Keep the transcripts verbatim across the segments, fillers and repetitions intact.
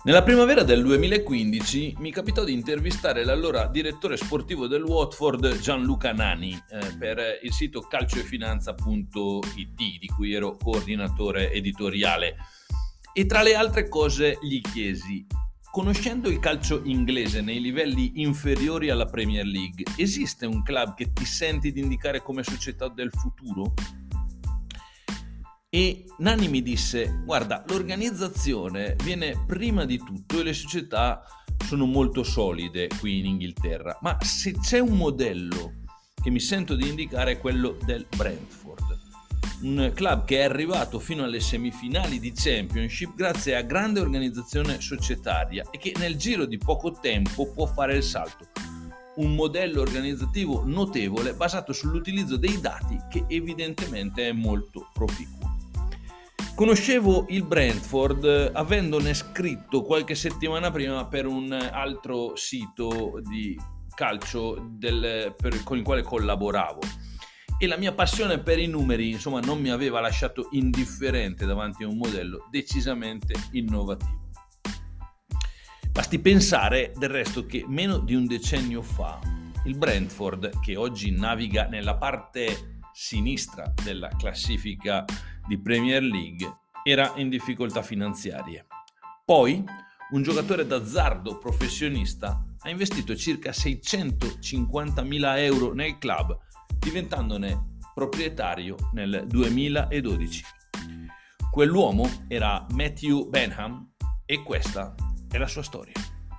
Nella primavera del duemilaquindici mi capitò di intervistare l'allora direttore sportivo del Watford Gianluca Nani eh, per il sito calcioefinanza punto it, di cui ero coordinatore editoriale, e tra le altre cose gli chiesi: conoscendo il calcio inglese nei livelli inferiori alla Premier League, esiste un club che ti senti di indicare come società del futuro? E Nanni mi disse: guarda, l'organizzazione viene prima di tutto e le società sono molto solide qui in Inghilterra, ma se c'è un modello che mi sento di indicare è quello del Brentford, un club che è arrivato fino alle semifinali di Championship grazie a grande organizzazione societaria e che nel giro di poco tempo può fare il salto. Un modello organizzativo notevole basato sull'utilizzo dei dati, che evidentemente è molto proficuo. Conoscevo il Brentford avendone scritto qualche settimana prima per un altro sito di calcio del, per, con il quale collaboravo, e la mia passione per i numeri, insomma, non mi aveva lasciato indifferente davanti a un modello decisamente innovativo. Basti pensare del resto che meno di un decennio fa il Brentford, che oggi naviga nella parte sinistra della classifica di Premier League, era in difficoltà finanziarie. Poi un giocatore d'azzardo professionista ha investito circa seicentocinquantamila euro nel club, diventandone proprietario nel duemiladodici. Quell'uomo era Matthew Benham e questa è la sua storia.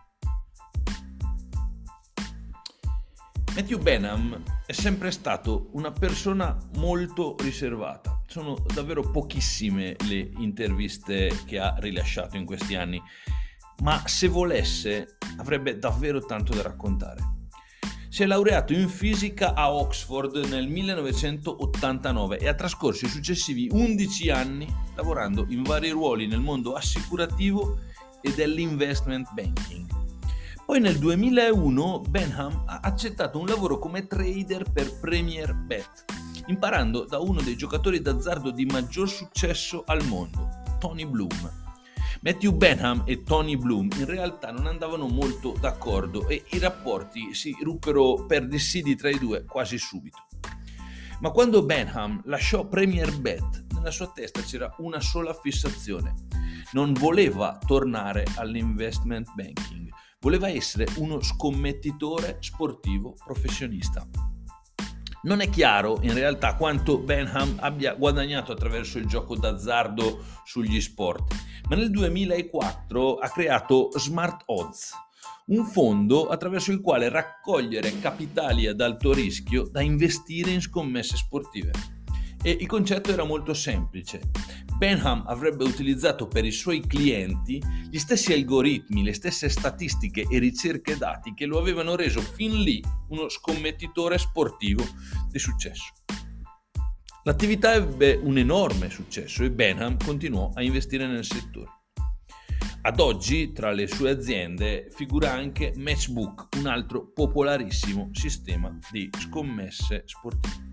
Matthew Benham è sempre stato una persona molto riservata. Sono davvero pochissime le interviste che ha rilasciato in questi anni, ma se volesse avrebbe davvero tanto da raccontare. Si è laureato in fisica a Oxford nel millenovecentottantanove e ha trascorso i successivi undici anni lavorando in vari ruoli nel mondo assicurativo e dell'investment banking. Poi nel duemilauno Benham ha accettato un lavoro come trader per Premier Bet, imparando da uno dei giocatori d'azzardo di maggior successo al mondo, Tony Bloom. Matthew Benham e Tony Bloom in realtà non andavano molto d'accordo e i rapporti si ruppero per dissidi tra i due quasi subito. Ma quando Benham lasciò Premier Bet, nella sua testa c'era una sola fissazione: non voleva tornare all'investment banking. Voleva essere uno scommettitore sportivo professionista. Non è chiaro in realtà quanto Benham abbia guadagnato attraverso il gioco d'azzardo sugli sport, ma nel duemilaquattro ha creato Smart Odds, un fondo attraverso il quale raccogliere capitali ad alto rischio da investire in scommesse sportive. E il concetto era molto semplice. Benham avrebbe utilizzato per i suoi clienti gli stessi algoritmi, le stesse statistiche e ricerche dati che lo avevano reso fin lì uno scommettitore sportivo di successo. L'attività ebbe un enorme successo e Benham continuò a investire nel settore. Ad oggi, tra le sue aziende, figura anche Matchbook, un altro popolarissimo sistema di scommesse sportive.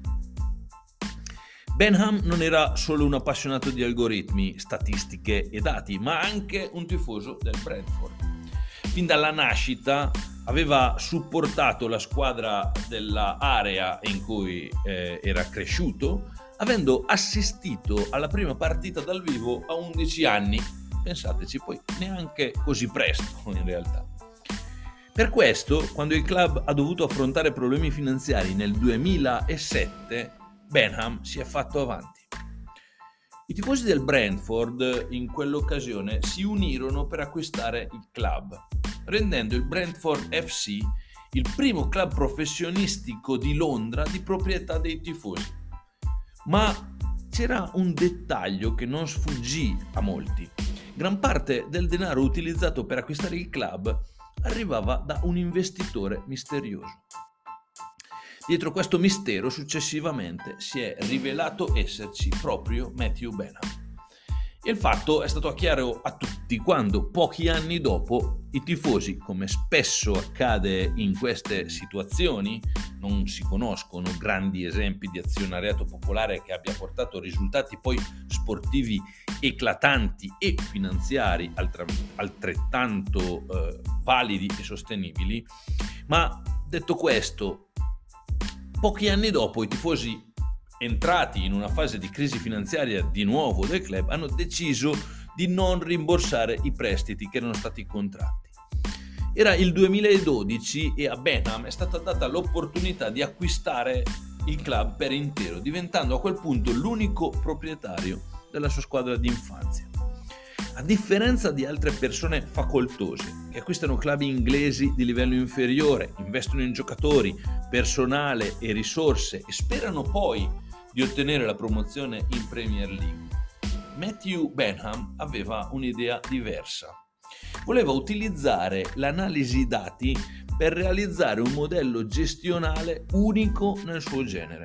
Benham non era solo un appassionato di algoritmi, statistiche e dati, ma anche un tifoso del Brentford. Fin dalla nascita aveva supportato la squadra della area in cui eh, era cresciuto, avendo assistito alla prima partita dal vivo a undici anni. Pensateci, poi neanche così presto in realtà. Per questo, quando il club ha dovuto affrontare problemi finanziari nel duemilasette, Benham si è fatto avanti. I tifosi del Brentford in quell'occasione si unirono per acquistare il club, rendendo il Brentford F C il primo club professionistico di Londra di proprietà dei tifosi. Ma c'era un dettaglio che non sfuggì a molti. Gran parte del denaro utilizzato per acquistare il club arrivava da un investitore misterioso. Dietro questo mistero successivamente si è rivelato esserci proprio Matthew Benham. E il fatto è stato chiaro a tutti quando, pochi anni dopo, i tifosi, come spesso accade in queste situazioni, non si conoscono grandi esempi di azionariato popolare che abbia portato risultati poi sportivi eclatanti e finanziari altrettanto eh, validi e sostenibili, ma detto questo, pochi anni dopo i tifosi, entrati in una fase di crisi finanziaria di nuovo del club, hanno deciso di non rimborsare i prestiti che erano stati contratti. Era il duemiladodici e a Benham è stata data l'opportunità di acquistare il club per intero, diventando a quel punto l'unico proprietario della sua squadra di infanzia. A differenza di altre persone facoltose che acquistano club inglesi di livello inferiore, investono in giocatori, personale e risorse e sperano poi di ottenere la promozione in Premier League, Matthew Benham aveva un'idea diversa. Voleva utilizzare l'analisi dati per realizzare un modello gestionale unico nel suo genere.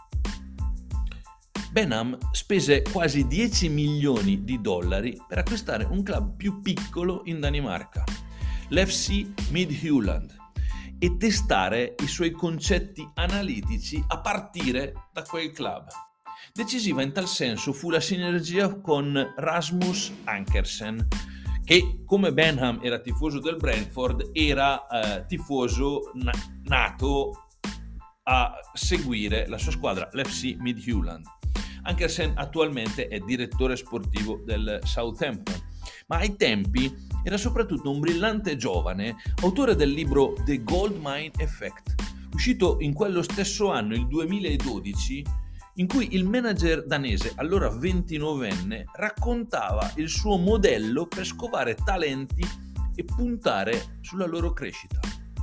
Benham spese quasi dieci milioni di dollari per acquistare un club più piccolo in Danimarca, l'F C Midtjylland, e testare i suoi concetti analitici a partire da quel club. Decisiva in tal senso fu la sinergia con Rasmus Ankersen, che come Benham era tifoso del Brentford, era eh, tifoso na- nato a seguire la sua squadra, l'F C Midtjylland. Ankersen attualmente è direttore sportivo del Southampton, ma ai tempi era soprattutto un brillante giovane, autore del libro The Gold Mine Effect, uscito in quello stesso anno, il duemiladodici, in cui il manager danese, allora ventinovenne, raccontava il suo modello per scovare talenti e puntare sulla loro crescita.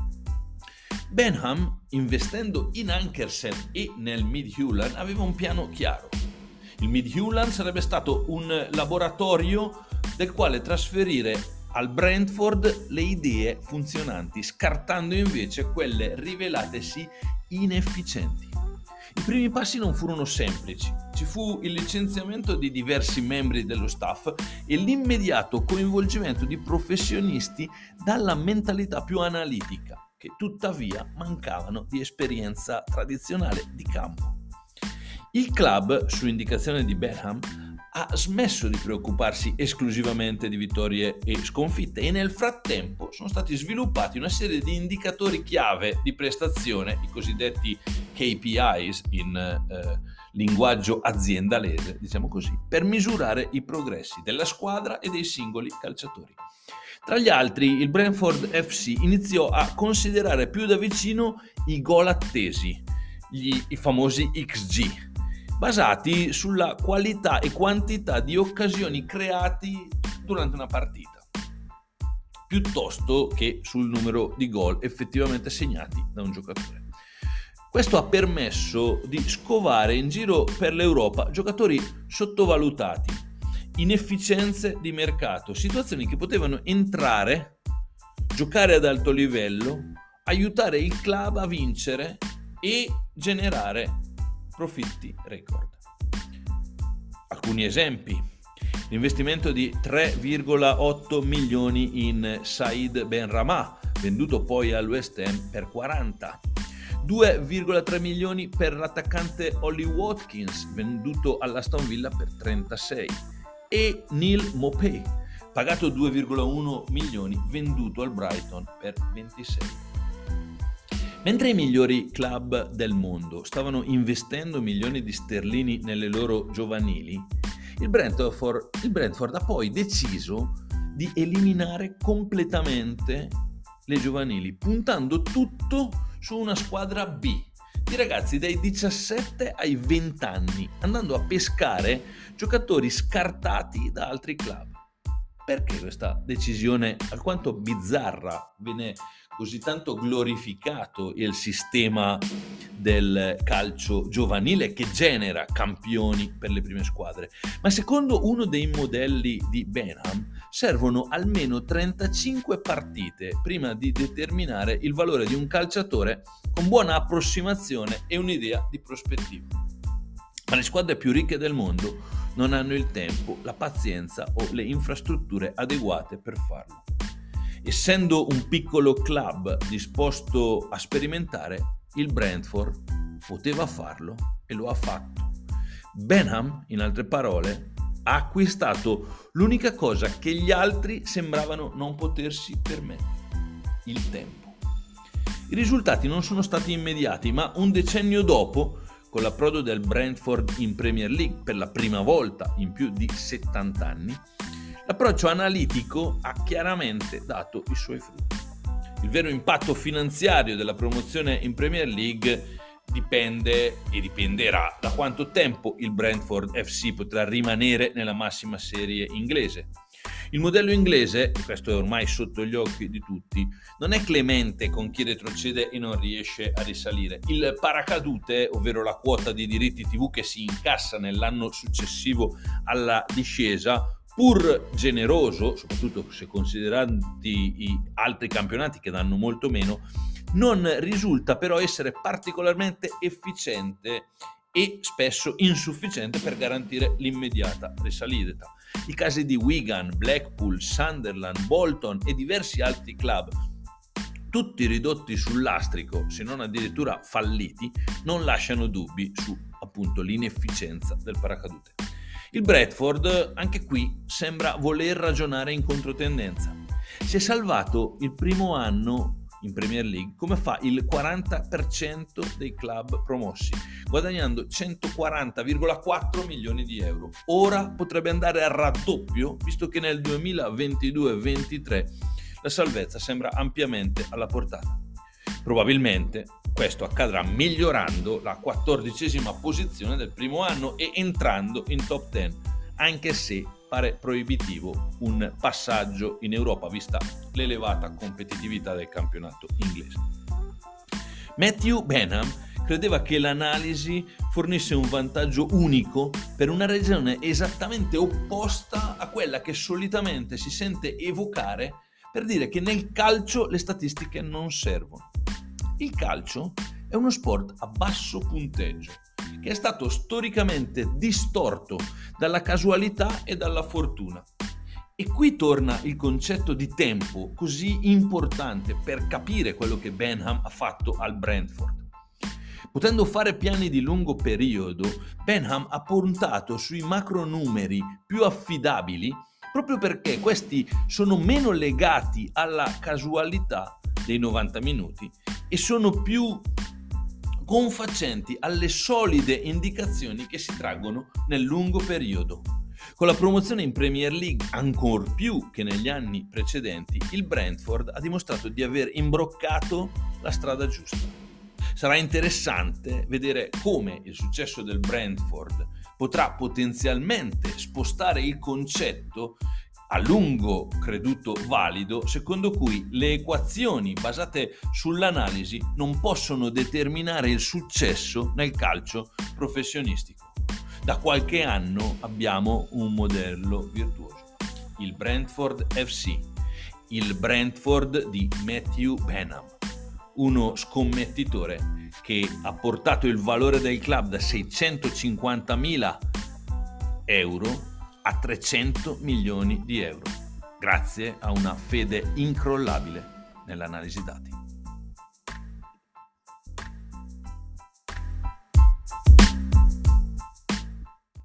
Benham, investendo in Ankersen e nel Midtjylland, aveva un piano chiaro. Il Midtjylland sarebbe stato un laboratorio del quale trasferire al Brentford le idee funzionanti, scartando invece quelle rivelatesi inefficienti. I primi passi non furono semplici. Ci fu il licenziamento di diversi membri dello staff e l'immediato coinvolgimento di professionisti dalla mentalità più analitica, che tuttavia mancavano di esperienza tradizionale di campo. Il club, su indicazione di Benham, ha smesso di preoccuparsi esclusivamente di vittorie e sconfitte e nel frattempo sono stati sviluppati una serie di indicatori chiave di prestazione, i cosiddetti K P Is in eh, linguaggio aziendalese, diciamo così, per misurare i progressi della squadra e dei singoli calciatori. Tra gli altri, il Brentford F C iniziò a considerare più da vicino i gol attesi, gli, i famosi X G, basati sulla qualità e quantità di occasioni creati durante una partita, piuttosto che sul numero di gol effettivamente segnati da un giocatore. Questo ha permesso di scovare in giro per l'Europa giocatori sottovalutati, inefficienze di mercato, situazioni che potevano entrare, giocare ad alto livello, aiutare il club a vincere e generare profitti record. Alcuni esempi: l'investimento di tre virgola otto milioni in Said Benrahma, venduto poi al West Ham per quaranta, due virgola tre milioni per l'attaccante Ollie Watkins, venduto all'Aston Villa per trentasei, e Neil Maupay, pagato due virgola uno milioni, venduto al Brighton per ventisei. Mentre i migliori club del mondo stavano investendo milioni di sterlini nelle loro giovanili, il Brentford, il Brentford ha poi deciso di eliminare completamente le giovanili, puntando tutto su una squadra B, di ragazzi dai diciassette ai venti anni, andando a pescare giocatori scartati da altri club. Perché questa decisione alquanto bizzarra viene così tanto glorificato il sistema del calcio giovanile che genera campioni per le prime squadre? Ma secondo uno dei modelli di Benham servono almeno trentacinque partite prima di determinare il valore di un calciatore con buona approssimazione e un'idea di prospettiva. Ma le squadre più ricche del mondo non hanno il tempo, la pazienza o le infrastrutture adeguate per farlo. Essendo un piccolo club disposto a sperimentare, il Brentford poteva farlo e lo ha fatto. Benham, in altre parole, ha acquistato l'unica cosa che gli altri sembravano non potersi permettere: il tempo. I risultati non sono stati immediati, ma un decennio dopo, con l'approdo del Brentford in Premier League per la prima volta in più di settanta anni, l'approccio analitico ha chiaramente dato i suoi frutti. Il vero impatto finanziario della promozione in Premier League dipende e dipenderà da quanto tempo il Brentford F C potrà rimanere nella massima serie inglese. Il modello inglese, e questo è ormai sotto gli occhi di tutti, non è clemente con chi retrocede e non riesce a risalire. Il paracadute, ovvero la quota di diritti tivù che si incassa nell'anno successivo alla discesa, pur generoso, soprattutto se considerati i altri campionati che danno molto meno, non risulta però essere particolarmente efficiente e spesso insufficiente per garantire l'immediata risalita. I casi di Wigan, Blackpool, Sunderland, Bolton e diversi altri club, tutti ridotti sul lastrico, se non addirittura falliti, non lasciano dubbi su appunto l'inefficienza del paracadute. Il Brentford, anche qui, sembra voler ragionare in controtendenza. Si è salvato il primo anno in Premier League come fa il quaranta per cento dei club promossi, guadagnando centoquaranta virgola quattro milioni di euro. Ora potrebbe andare al raddoppio, visto che nel duemilaventidue ventitré la salvezza sembra ampiamente alla portata. Probabilmente questo accadrà migliorando la quattordicesima posizione del primo anno e entrando in top dieci, anche se pare proibitivo un passaggio in Europa vista l'elevata competitività del campionato inglese. Matthew Benham credeva che l'analisi fornisse un vantaggio unico per una regione esattamente opposta a quella che solitamente si sente evocare per dire che nel calcio le statistiche non servono. Il calcio è uno sport a basso punteggio, che è stato storicamente distorto dalla casualità e dalla fortuna. E qui torna il concetto di tempo, così importante per capire quello che Benham ha fatto al Brentford. Potendo fare piani di lungo periodo, Benham ha puntato sui macronumeri più affidabili proprio perché questi sono meno legati alla casualità dei novanta minuti e sono più confacenti alle solide indicazioni che si traggono nel lungo periodo. Con la promozione in Premier League, ancor più che negli anni precedenti, il Brentford ha dimostrato di aver imbroccato la strada giusta. Sarà interessante vedere come il successo del Brentford potrà potenzialmente spostare il concetto a lungo creduto valido, secondo cui le equazioni basate sull'analisi non possono determinare il successo nel calcio professionistico. Da qualche anno abbiamo un modello virtuoso, il Brentford F C, il Brentford di Matthew Benham, uno scommettitore che ha portato il valore del club da seicentocinquantamila euro a trecento milioni di euro, grazie a una fede incrollabile nell'analisi dati.